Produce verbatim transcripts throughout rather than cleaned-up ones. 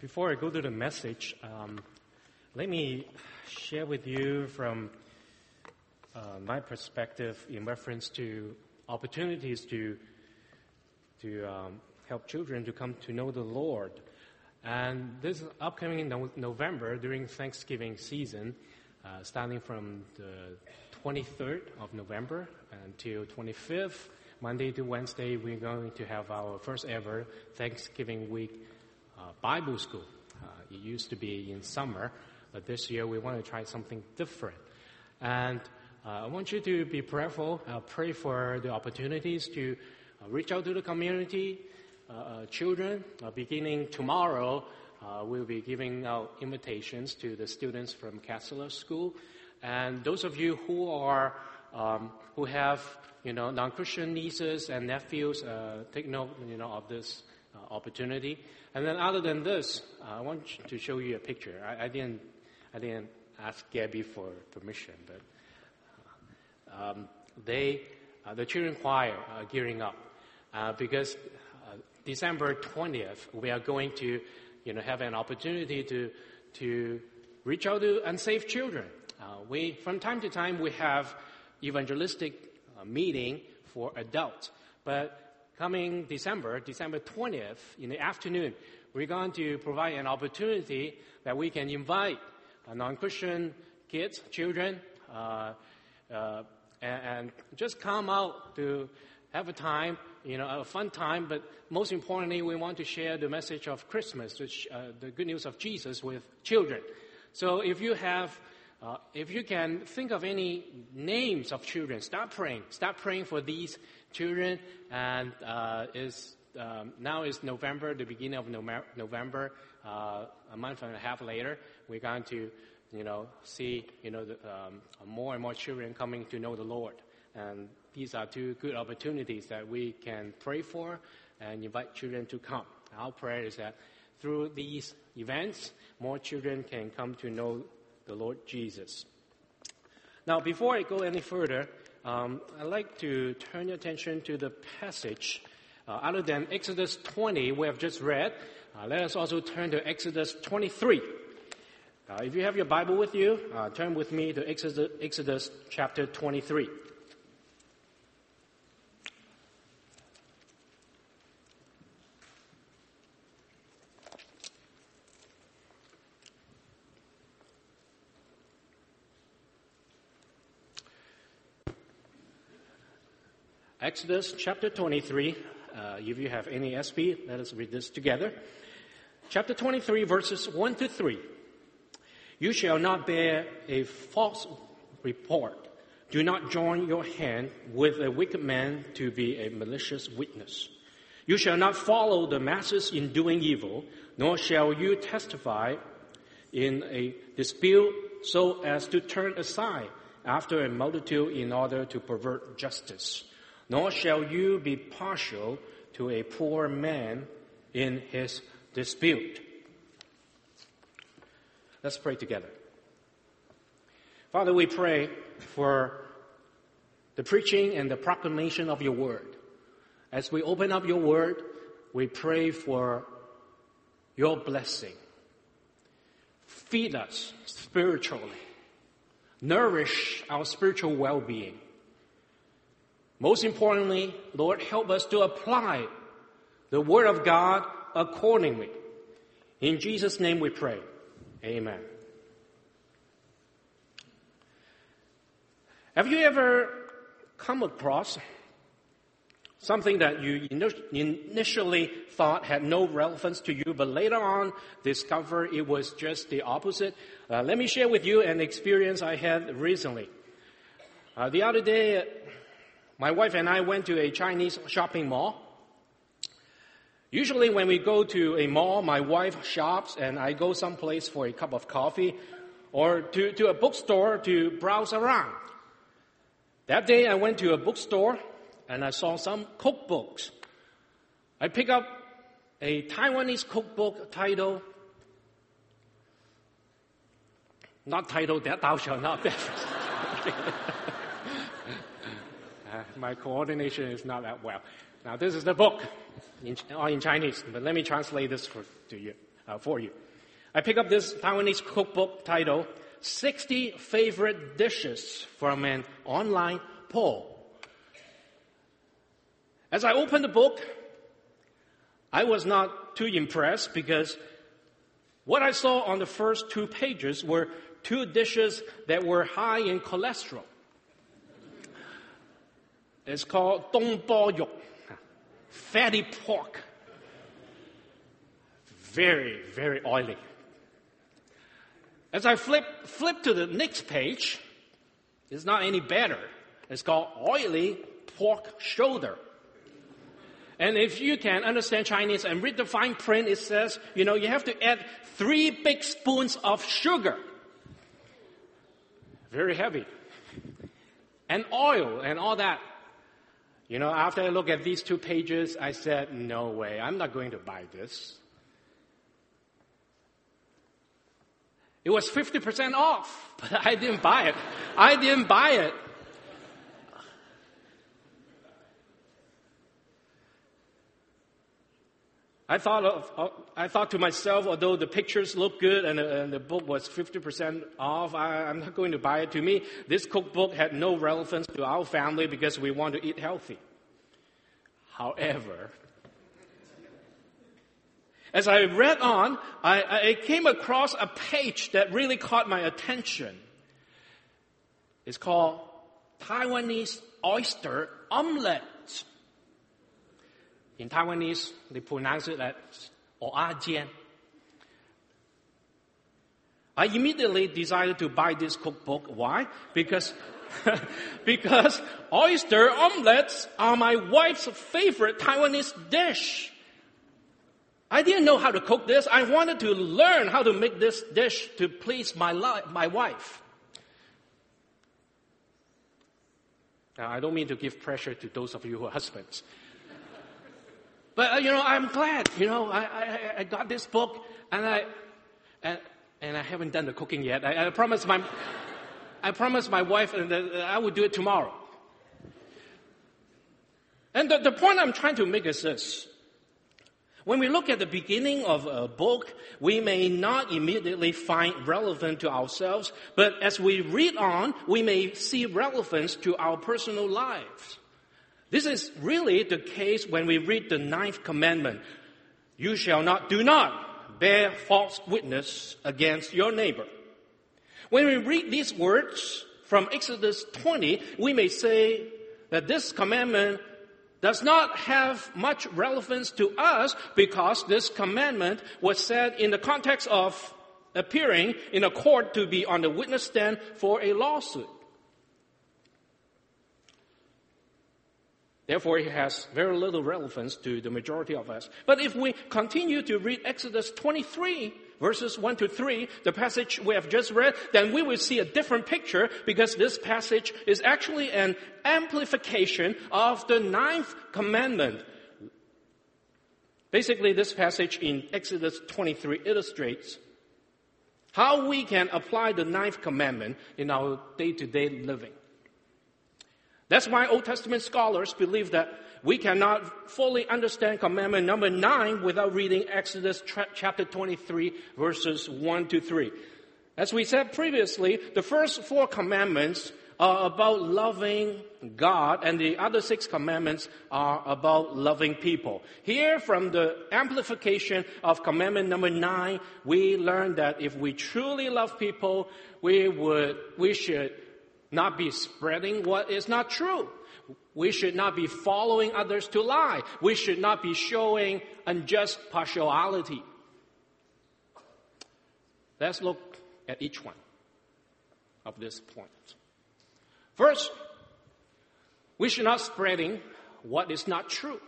Before I go to the message, um, let me share with you from uh, my perspective in reference to opportunities to to um, help children to come to know the Lord. And this is upcoming in no- November during Thanksgiving season, uh, starting from the twenty-third of November until twenty-fifth, Monday to Wednesday, we're going to have our first ever Thanksgiving week uh, Bible school. Uh, it used to be in summer, but this year we want to try something different. And uh, I want you to be prayerful, uh, pray for the opportunities to uh, reach out to the community, uh, uh, children. Uh, beginning tomorrow, uh, we'll be giving out invitations to the students from Catholic School. And those of you who are, um, who have, you know, non-Christian nieces and nephews, uh, take note, you know, of this uh, opportunity. And then other than this, uh, I want to show you a picture. I, I didn't, I didn't ask Gabby for permission, but uh, um, they, uh, the children choir are gearing up uh, because uh, December twentieth we are going to, you know, have an opportunity to to reach out to unsaved children. Uh, we, from time to time, we have evangelistic uh, meeting for adults. But coming December, December twentieth, in the afternoon, we're going to provide an opportunity that we can invite uh, non-Christian kids, children, uh, uh, and, and just come out to have a time, you know, a fun time. But most importantly, we want to share the message of Christmas, which, uh, the good news of Jesus with children. So if you have Uh, if you can think of any names of children, start praying. Start praying for these children. And uh, is um, now is November, the beginning of November. Uh, a month and a half later, we're going to, you know, see, you know, the, um, more and more children coming to know the Lord. And these are two good opportunities that we can pray for and invite children to come. Our prayer is that through these events, more children can come to know the Lord Jesus. Now, before I go any further, um, I'd like to turn your attention to the passage. Uh, other than Exodus twenty, we have just read, uh, let us also turn to Exodus twenty-three. Uh, if you have your Bible with you, uh, turn with me to Exodus, Exodus chapter twenty-three. Exodus chapter twenty-three. Uh, if you have N A S B, let us read this together. Chapter twenty-three, verses one to three. You shall not bear a false report. Do not join your hand with a wicked man to be a malicious witness. You shall not follow the masses in doing evil, nor shall you testify in a dispute so as to turn aside after a multitude in order to pervert justice. Nor shall you be partial to a poor man in his dispute. Let's pray together. Father, we pray for the preaching and the proclamation of your word. As we open up your word, we pray for your blessing. Feed us spiritually. Nourish our spiritual well-being. Most importantly, Lord, help us to apply the Word of God accordingly. In Jesus' name we pray. Amen. Have you ever come across something that you initially thought had no relevance to you, but later on discovered it was just the opposite? Uh, let me share with you an experience I had recently. Uh, the other day, my wife and I went to a Chinese shopping mall. Usually when we go to a mall, my wife shops and I go someplace for a cup of coffee or to, to a bookstore to browse around. That day I went to a bookstore and I saw some cookbooks. I picked up a Taiwanese cookbook titled, not titled, That Thou Shalt Not Be. Uh, my coordination is not that well. Now, this is the book, in, all in Chinese, but let me translate this for, to you, uh, for you. I picked up this Taiwanese cookbook titled sixty Favorite Dishes from an Online Poll. As I opened the book, I was not too impressed because what I saw on the first two pages were two dishes that were high in cholesterol. It's called Dongbo-yok, fatty pork. Very, very oily. As I flip, flip to the next page, it's not any better. It's called oily pork shoulder. And if you can understand Chinese and read the fine print, it says, you know, you have to add three big spoons of sugar. Very heavy. And oil and all that. You know, after I look at these two pages, I said, no way, I'm not going to buy this. It was fifty percent off, but I didn't buy it. I didn't buy it. I thought of, I thought to myself, although the pictures look good and, and the book was fifty percent off, I, I'm not going to buy it. To me, this cookbook had no relevance to our family because we want to eat healthy. However, as I read on, I, I came across a page that really caught my attention. It's called Taiwanese Oyster Omelette. In Taiwanese, they pronounce it as Oajian. I immediately decided to buy this cookbook. Why? Because, because oyster omelets are my wife's favorite Taiwanese dish. I didn't know how to cook this. I wanted to learn how to make this dish to please my li- my wife. Now, I don't mean to give pressure to those of you who are husbands. But, uh, you know, I'm glad, you know, I, I, I got this book and I, and, and I haven't done the cooking yet. I, I promised my, I promised my wife that I would do it tomorrow. And the, the point I'm trying to make is this. When we look at the beginning of a book, we may not immediately find relevant to ourselves, but as we read on, we may see relevance to our personal lives. This is really the case when we read the ninth commandment. You shall not, do not bear false witness against your neighbor. When we read these words from Exodus twenty, we may say that this commandment does not have much relevance to us because this commandment was said in the context of appearing in a court to be on the witness stand for a lawsuit. Therefore, it has very little relevance to the majority of us. But if we continue to read Exodus twenty-three, verses one to three, the passage we have just read, then we will see a different picture because this passage is actually an amplification of the ninth commandment. Basically, this passage in Exodus twenty-three illustrates how we can apply the ninth commandment in our day-to-day living. That's why Old Testament scholars believe that we cannot fully understand commandment number nine without reading Exodus tra- chapter twenty-three, verses one to three. As we said previously, the first four commandments are about loving God, and the other six commandments are about loving people. Here, from the amplification of commandment number nine, we learn that if we truly love people, we would, we should not be spreading what is not true. We should not be following others to lie. We should not be showing unjust partiality. Let's look at each one of these points. First, we should not spreading what is not true.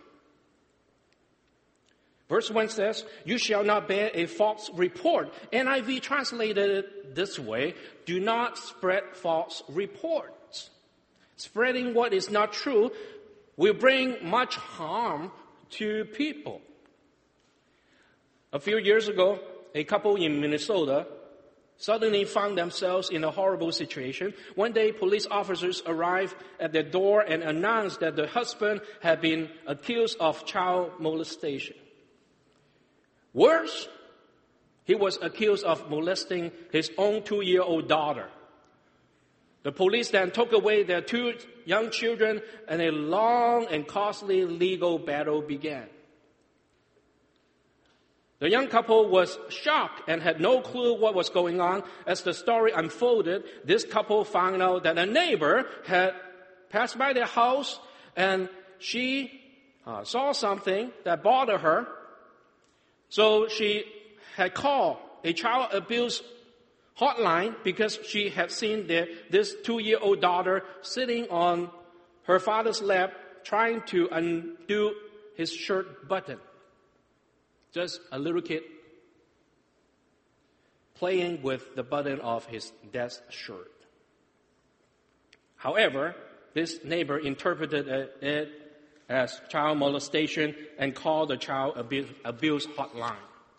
Verse one says, you shall not bear a false report. N I V translated it this way, do not spread false reports. Spreading what is not true will bring much harm to people. A few years ago, a couple in Minnesota suddenly found themselves in a horrible situation. One day, police officers arrived at their door and announced that the husband had been accused of child molestation. Worse, He was accused of molesting his own two-year-old daughter. The police then took away their two young children, and a long and costly legal battle began. The young couple was shocked and had no clue what was going on. As the story unfolded, this couple found out that a neighbor had passed by their house, and she uh, saw something that bothered her. So she had called a child abuse hotline because she had seen their, this two-year-old daughter sitting on her father's lap trying to undo his shirt button. Just a little kid playing with the button of his dad's shirt. However, this neighbor interpreted it as child molestation and called the child abuse hotline.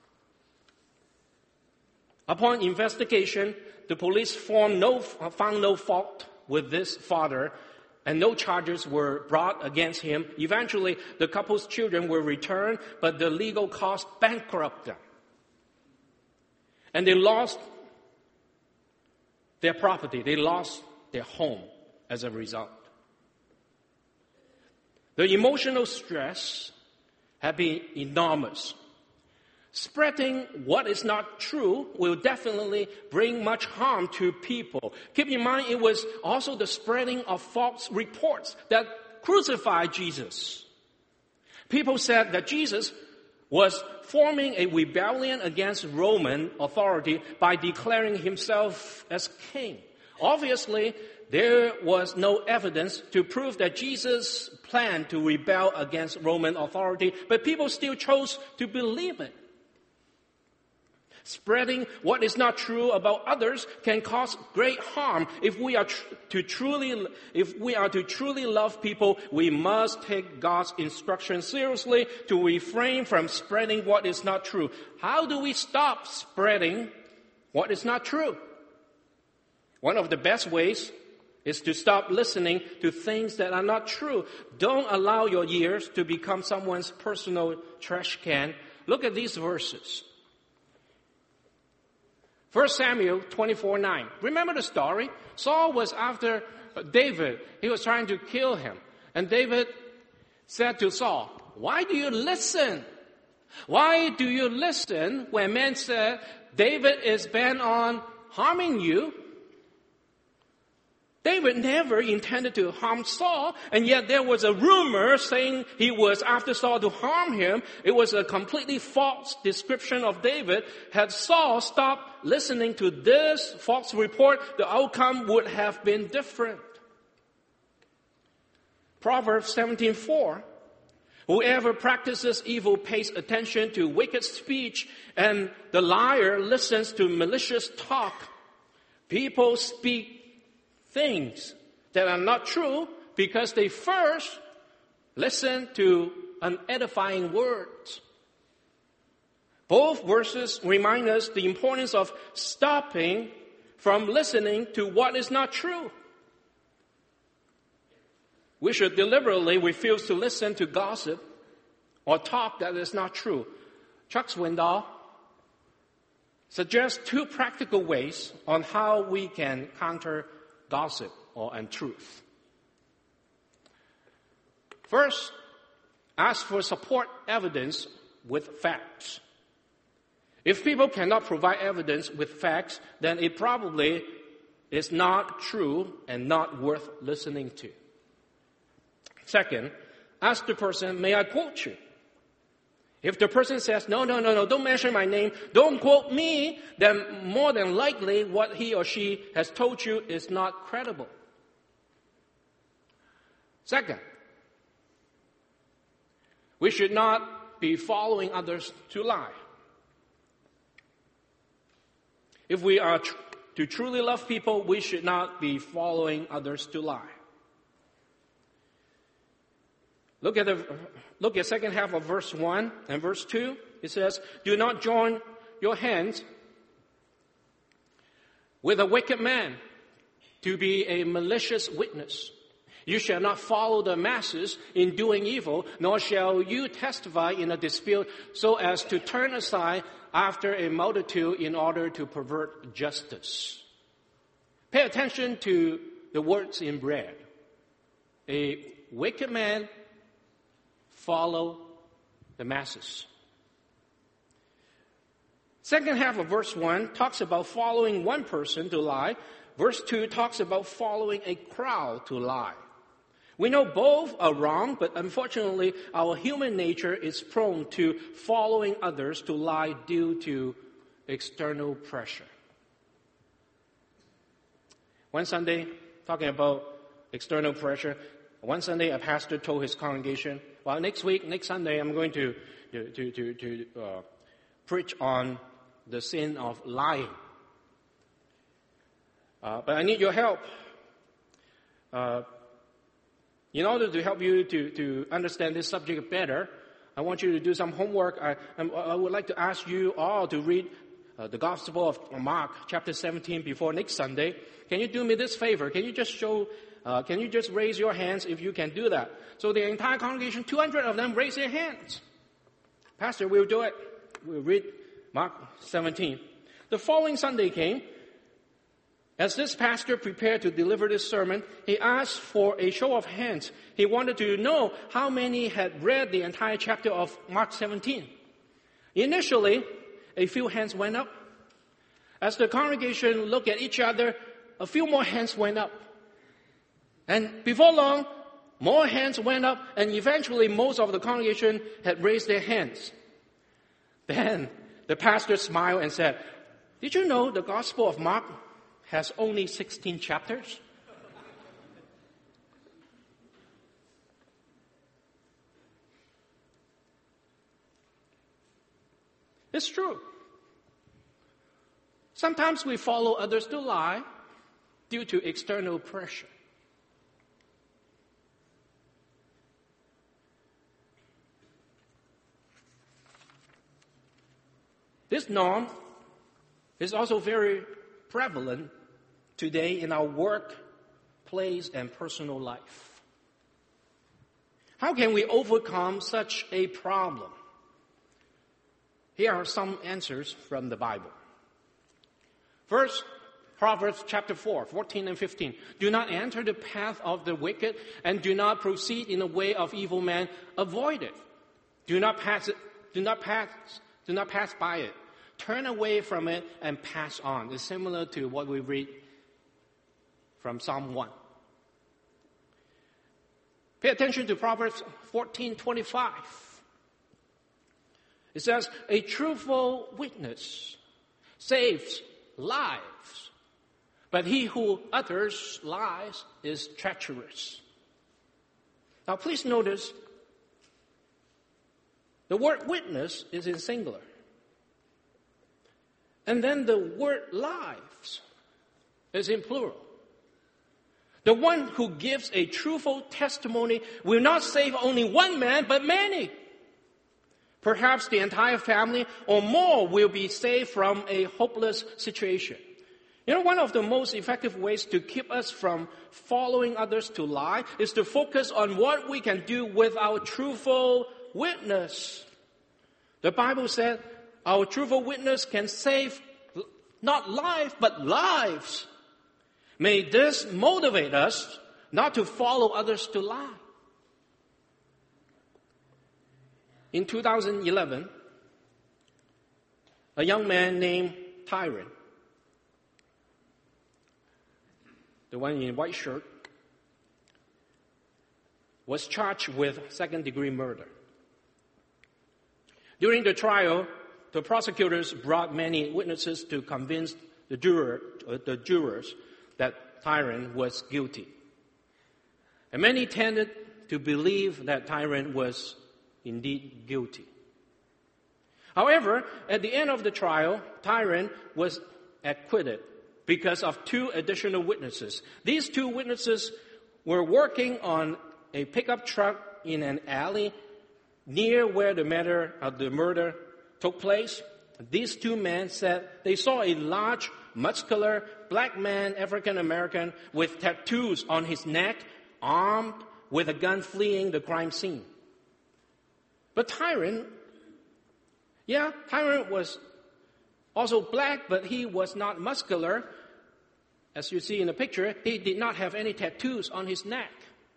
Upon investigation, the police found no, found no fault with this father, and no charges were brought against him. Eventually, the couple's children were returned, but the legal costs bankrupted them. And they lost their property. They lost their home as a result. The emotional stress had been enormous. Spreading what is not true will definitely bring much harm to people. Keep in mind, it was also the spreading of false reports that crucified Jesus. People said that Jesus was forming a rebellion against Roman authority by declaring himself as king. Obviously, there was no evidence to prove that Jesus planned to rebel against Roman authority, but people still chose to believe it. Spreading what is not true about others can cause great harm. If we are tr- to truly, if we are to truly love people, we must take God's instruction seriously to refrain from spreading what is not true. How do we stop spreading what is not true? One of the best ways is to stop listening to things that are not true. Don't allow your ears to become someone's personal trash can. Look at these verses. First Samuel twenty-four nine. Remember the story? Saul was after David. He was trying to kill him. And David said to Saul, "Why do you listen? Why do you listen when men said David is bent on harming you?" David never intended to harm Saul, and yet there was a rumor saying he was after Saul to harm him. It was a completely false description of David. Had Saul stopped listening to this false report, the outcome would have been different. Proverbs seventeen four. Whoever practices evil pays attention to wicked speech, and the liar listens to malicious talk. People speak things that are not true because they first listen to unedifying words. Both verses remind us the importance of stopping from listening to what is not true. We should deliberately refuse to listen to gossip or talk that is not true. Chuck Swindoll suggests two practical ways on how we can counter gossip or untruth. First, ask for support evidence with facts. If people cannot provide evidence with facts, then it probably is not true and not worth listening to. Second, ask the person, "May I quote you?" If the person says, no, no, no, no, don't mention my name, don't quote me, then more than likely what he or she has told you is not credible. Second, we should not be following others to lie. If we are tr- to truly love people, we should not be following others to lie. Look at the look at second half of verse one and verse two. It says, "Do not join your hands with a wicked man to be a malicious witness. You shall not follow the masses in doing evil, nor shall you testify in a dispute so as to turn aside after a multitude in order to pervert justice. Pay attention to the words in red. A wicked man follow the masses. Second half of verse one talks about following one person to lie. Verse two talks about following a crowd to lie. We know both are wrong, but unfortunately, our human nature is prone to following others to lie due to external pressure. One Sunday, talking about external pressure, one Sunday a pastor told his congregation, well, next week, next Sunday, I'm going to, to, to, to uh, preach on the sin of lying. Uh, but I need your help. Uh, In order to help you to, to understand this subject better, I want you to do some homework. I, I would like to ask you all to read uh, the Gospel of Mark, chapter seventeen, before next Sunday. Can you do me this favor? Can you just show, uh, can you just raise your hands if you can do that? So the entire congregation, two hundred of them, raise their hands. Pastor, we'll do it. We'll read Mark seventeen. The following Sunday came. As this pastor prepared to deliver this sermon, he asked for a show of hands. He wanted to know how many had read the entire chapter of Mark seventeen. Initially, a few hands went up. As the congregation looked at each other, a few more hands went up. And before long, more hands went up, and eventually most of the congregation had raised their hands. Then the pastor smiled and said, "Did you know the Gospel of Mark has only sixteen chapters?" It's true. Sometimes we follow others to lie due to external pressure. This norm is also very prevalent today in our work, place, and personal life. How can we overcome such a problem? Here are some answers from the Bible. First, Proverbs chapter four, fourteen and fifteen. Do not enter the path of the wicked, and do not proceed in the way of evil men. Avoid it. Do not pass it. Do not pass. Do not pass by it. Turn away from it and pass on. It's similar to what we read from Psalm one. Pay attention to Proverbs fourteen twenty-five. It says, a truthful witness saves lives, but he who utters lies is treacherous. Now please notice, the word witness is in singular. And then the word lives is in plural. The one who gives a truthful testimony will not save only one man, but many. Perhaps the entire family or more will be saved from a hopeless situation. You know, one of the most effective ways to keep us from following others to lie is to focus on what we can do with our truthful witness. The Bible said our truthful witness can save not life, but lives. May this motivate us not to follow others to lie. In two thousand eleven, a young man named Tyron, the one in white shirt, was charged with second-degree murder. During the trial, the prosecutors brought many witnesses to convince the, juror, uh, the jurors that Tyron was guilty. And many tended to believe that Tyron was indeed guilty. However, at the end of the trial, Tyron was acquitted because of two additional witnesses. These two witnesses were working on a pickup truck in an alley near where the matter of the murder took place. These two men said they saw a large, muscular, black man, African American, with tattoos on his neck, armed with a gun, fleeing the crime scene. But Tyrant, yeah, Tyrant was also black, but he was not muscular. As you see in the picture, he did not have any tattoos on his neck.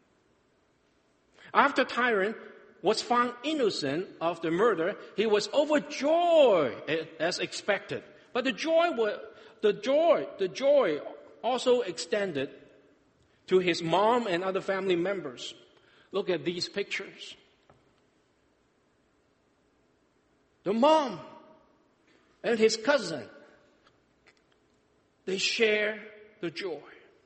After Tyrant was found innocent of the murder, he was overjoyed as expected. But the joy, was, the joy, the joy also extended to his mom and other family members. Look at these pictures. The mom and his cousin, they share the joy.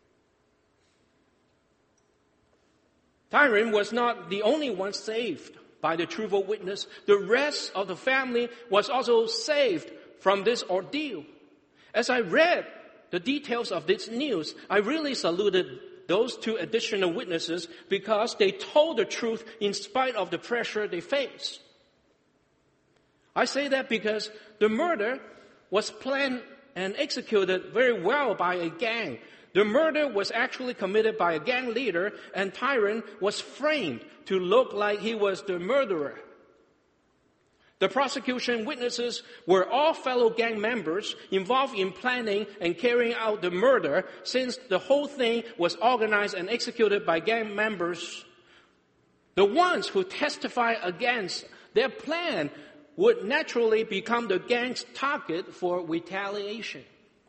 Tyrant was not the only one saved by the truthful witness. The rest of the family was also saved from this ordeal. As I read the details of this news, I really saluted those two additional witnesses because they told the truth in spite of the pressure they faced. I say that because the murder was planned and executed very well by a gang. The murder was actually committed by a gang leader, and Tyrant was framed to look like he was the murderer. The prosecution witnesses were all fellow gang members involved in planning and carrying out the murder, since the whole thing was organized and executed by gang members. The ones who testified against their plan would naturally become the gang's target for retaliation.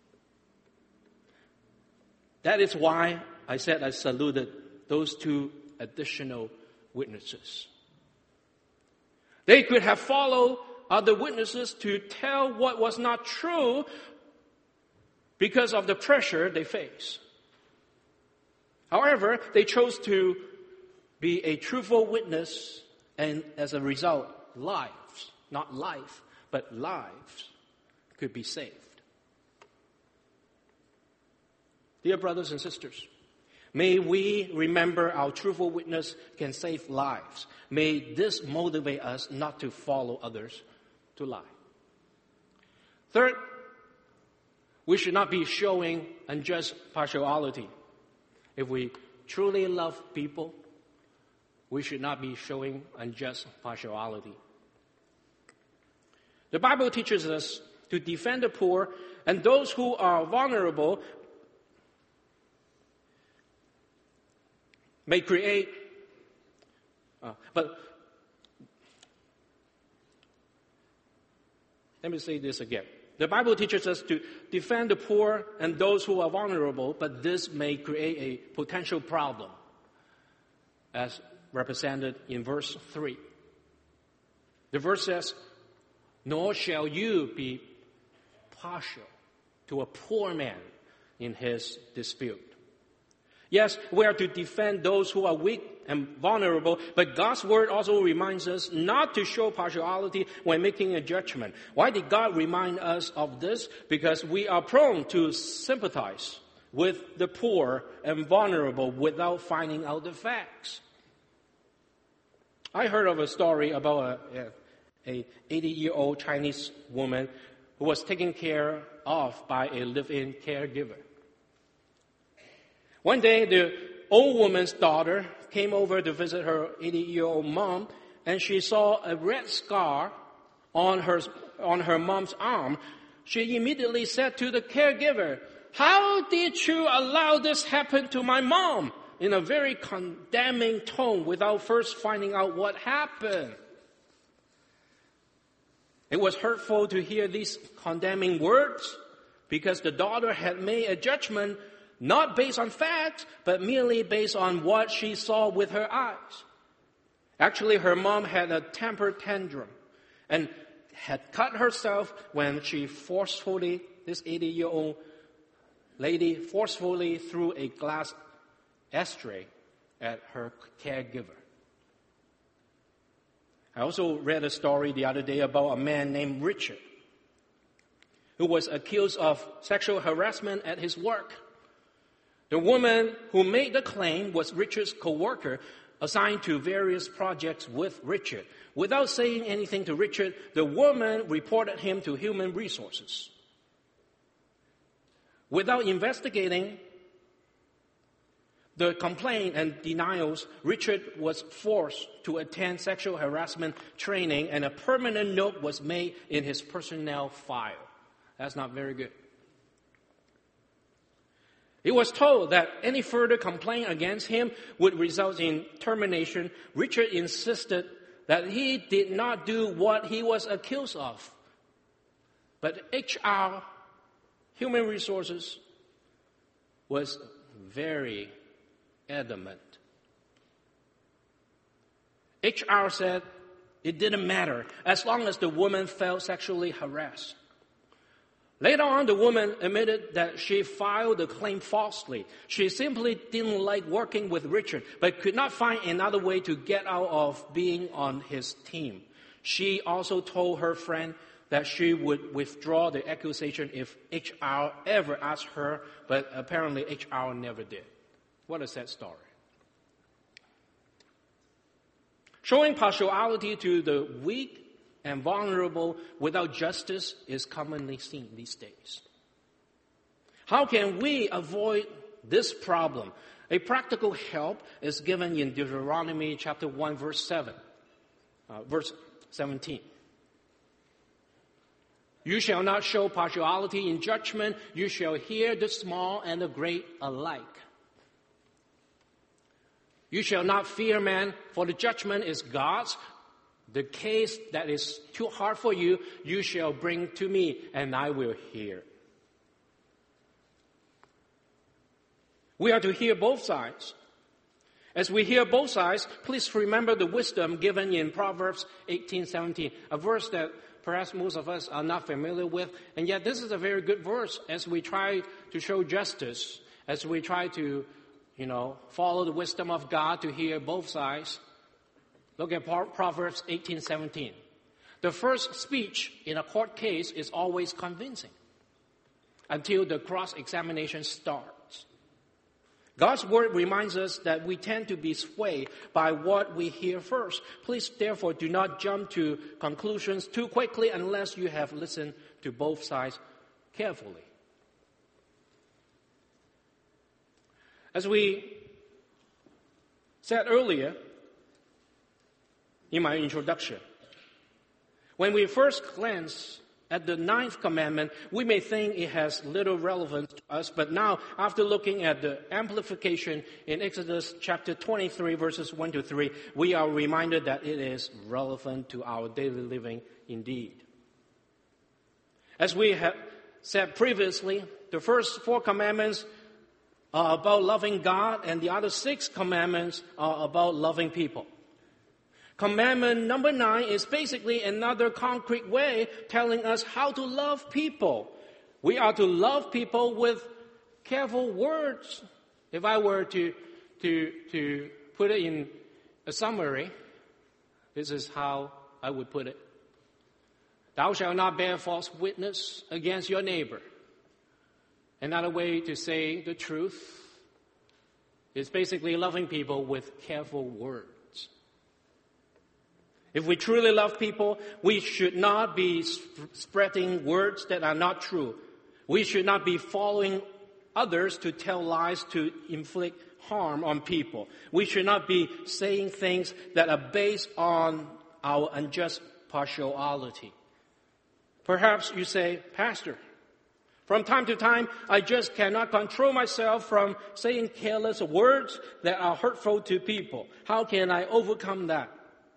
That is why I said I saluted those two additional witnesses. They could have followed other witnesses to tell what was not true because of the pressure they faced. However, they chose to be a truthful witness, and as a result, lives, not life, but lives could be saved. Dear brothers and sisters, may we remember our truthful witness can save lives. May this motivate us not to follow others to lie. Third, we should not be showing unjust partiality. If we truly love people, we should not be showing unjust partiality. The Bible teaches us to defend the poor and those who are vulnerable may create, uh, but let me say this again. The Bible teaches us to defend the poor and those who are vulnerable, but this may create a potential problem, as represented in verse three. The verse says, "Nor shall you be partial to a poor man in his dispute." Yes, we are to defend those who are weak and vulnerable, but God's word also reminds us not to show partiality when making a judgment. Why did God remind us of this? Because we are prone to sympathize with the poor and vulnerable without finding out the facts. I heard of a story about a, a eighty-year-old Chinese woman who was taken care of by a live-in caregiver. One day, the old woman's daughter came over to visit her eighty-year-old mom, and she saw a red scar on her, on her mom's arm. She immediately said to the caregiver, "How did you allow this happen to my mom?" in a very condemning tone without first finding out what happened. It was hurtful to hear these condemning words because the daughter had made a judgment not based on facts, but merely based on what she saw with her eyes. Actually, her mom had a temper tantrum and had cut herself when she forcefully, this eighty-year-old lady forcefully threw a glass ashtray at her caregiver. I also read a story the other day about a man named Richard who was accused of sexual harassment at his work. The woman who made the claim was Richard's co-worker, assigned to various projects with Richard. Without saying anything to Richard, the woman reported him to human resources. Without investigating, the complaint and denials, Richard was forced to attend sexual harassment training, and a permanent note was made in his personnel file. That's not very good. He was told that any further complaint against him would result in termination. Richard insisted that he did not do what he was accused of. But H R, Human Resources, was very adamant. H R said it didn't matter as long as the woman felt sexually harassed. Later on, the woman admitted that she filed the claim falsely. She simply didn't like working with Richard, but could not find another way to get out of being on his team. She also told her friend that she would withdraw the accusation if H R ever asked her, but apparently H R never did. What a sad story. Showing partiality to the weak and vulnerable without justice is commonly seen these days. How can we avoid this problem? A practical help is given in Deuteronomy chapter one, verse seven, uh, verse seventeen. You shall not show partiality in judgment. You shall hear the small and the great alike. You shall not fear man, for the judgment is God's. The case that is too hard for you, you shall bring to me, and I will hear. We are to hear both sides. As we hear both sides, please remember the wisdom given in Proverbs eighteen seventeen, a verse that perhaps most of us are not familiar with, and yet this is a very good verse as we try to show justice, as we try to, you know, follow the wisdom of God to hear both sides. Look at Proverbs eighteen seventeen. The first speech in a court case is always convincing until the cross-examination starts. God's word reminds us that we tend to be swayed by what we hear first. Please, therefore, do not jump to conclusions too quickly unless you have listened to both sides carefully. As we said earlier in my introduction, when we first glance at the ninth commandment, we may think it has little relevance to us, but now, after looking at the amplification in Exodus chapter twenty-three, verses one to three, we are reminded that it is relevant to our daily living indeed. As we have said previously, the first four commandments are about loving God, and the other six commandments are about loving people. Commandment number nine is basically another concrete way telling us how to love people. We are to love people with careful words. If I were to, to, to put it in a summary, this is how I would put it. Thou shalt not bear false witness against your neighbor. Another way to say the truth is basically loving people with careful words. If we truly love people, we should not be sp- spreading words that are not true. We should not be following others to tell lies to inflict harm on people. We should not be saying things that are based on our unjust partiality. Perhaps you say, Pastor, from time to time, I just cannot control myself from saying careless words that are hurtful to people. How can I overcome that?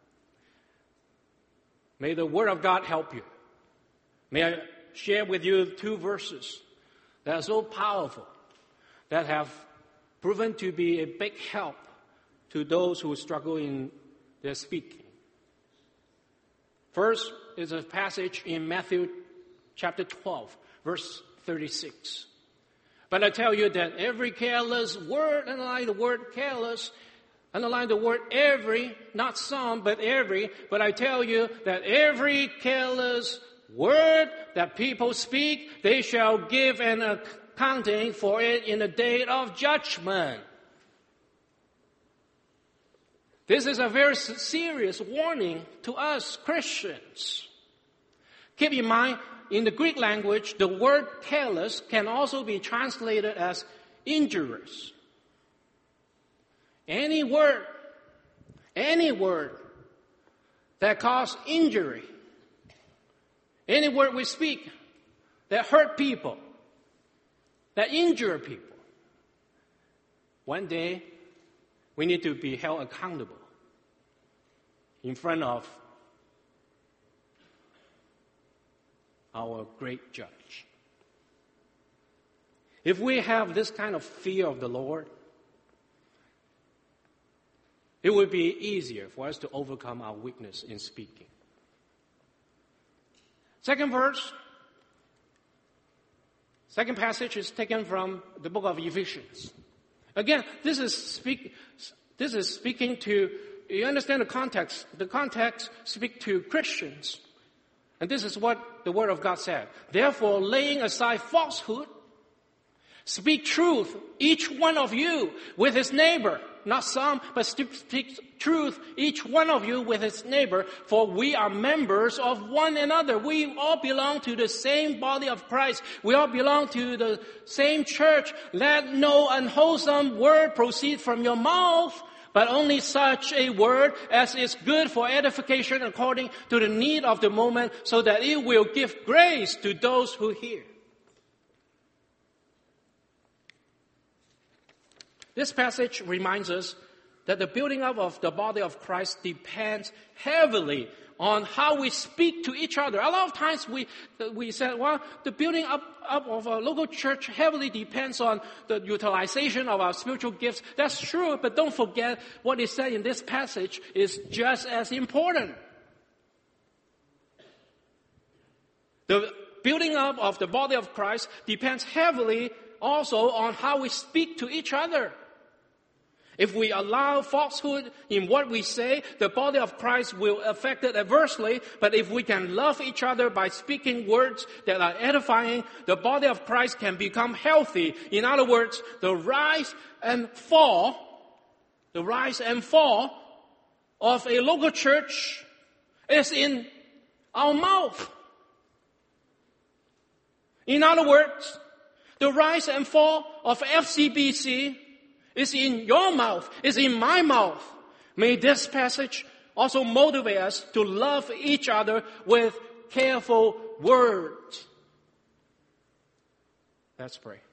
May the Word of God help you. May I share with you two verses that are so powerful, that have proven to be a big help to those who struggle in their speaking. First is a passage in Matthew chapter twelve, verse thirty-six. But I tell you that every careless word, underline the word careless, underline the word every, not some, but every. But I tell you that every careless word that people speak, they shall give an accounting for it in the day of judgment. This is a very serious warning to us Christians. Keep in mind, in the Greek language, the word careless can also be translated as injurious. Any word, any word that cause injury, any word we speak that hurt people, that injure people, one day we need to be held accountable in front of our great judge. If we have this kind of fear of the Lord, it would be easier for us to overcome our weakness in speaking. Second verse, second passage is taken from the book of Ephesians. Again, this is speak, this is speaking to, you understand the context. The context speaks to Christians. And this is what the Word of God said. Therefore, laying aside falsehood, speak truth, each one of you with his neighbor. Not some, but speak truth, each one of you with his neighbor, for we are members of one another. We all belong to the same body of Christ. We all belong to the same church. Let no unwholesome word proceed from your mouth, but only such a word as is good for edification according to the need of the moment, so that it will give grace to those who hear. This passage reminds us that the building up of the body of Christ depends heavily on how we speak to each other. A lot of times we we said, well, the building up, up of a local church heavily depends on the utilization of our spiritual gifts. That's true, but don't forget what is said in this passage is just as important. The building up of the body of Christ depends heavily also on how we speak to each other. If we allow falsehood in what we say, the body of Christ will be affected adversely. But if we can love each other by speaking words that are edifying, the body of Christ can become healthy. In other words, the rise and fall, the rise and fall of a local church is in our mouth. In other words, the rise and fall of F C B C is in your mouth, is in my mouth. May this passage also motivate us to love each other with careful words. Let's pray.